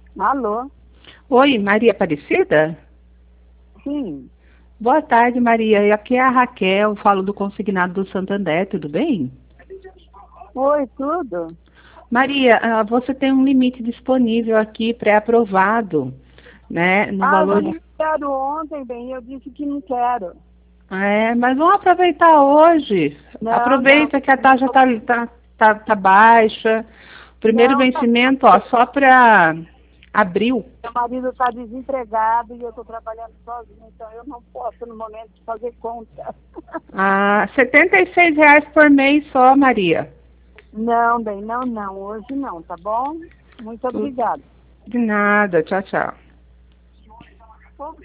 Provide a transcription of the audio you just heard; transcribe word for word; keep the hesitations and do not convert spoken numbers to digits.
Alô? Oi, Maria Aparecida? Sim. Boa tarde, Maria. E aqui é a Raquel, falo do Consignado do Santander, tudo bem? Oi, tudo? Maria, ah, você tem um limite disponível aqui pré-aprovado, né, no Ah, eu valor já de... me quero ontem, bem, eu disse que não quero. É, mas vamos aproveitar hoje. Não, não, Aproveita que a não, taxa tá, tá, tá, tá baixa. Primeiro não, tá, vencimento, ó, só para abril. meu marido está desempregado e eu estou trabalhando sozinho, então eu não posso no momento fazer conta. Ah, setenta e seis reais por mês só, Maria. Não, bem, não, não, hoje não, tá bom? Muito obrigada. De nada, tchau, tchau.